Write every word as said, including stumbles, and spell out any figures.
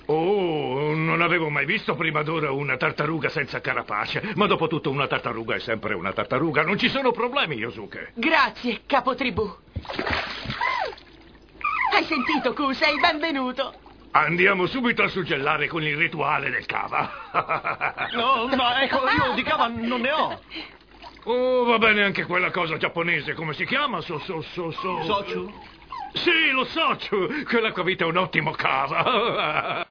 Oh, non avevo mai visto prima d'ora una tartaruga senza carapace. Ma dopo tutto una tartaruga è sempre una tartaruga. Non ci sono problemi, Yosuke. Grazie, capotribù. Hai sentito, Q? Sei benvenuto. Andiamo subito a suggellare con il rituale del cava. No, ma ecco, io di cava non ne ho. Oh, va bene anche quella cosa giapponese. Come si chiama? So, so, so, so... Sochu? Sì, lo so. Quell'acquavite è un ottimo cava.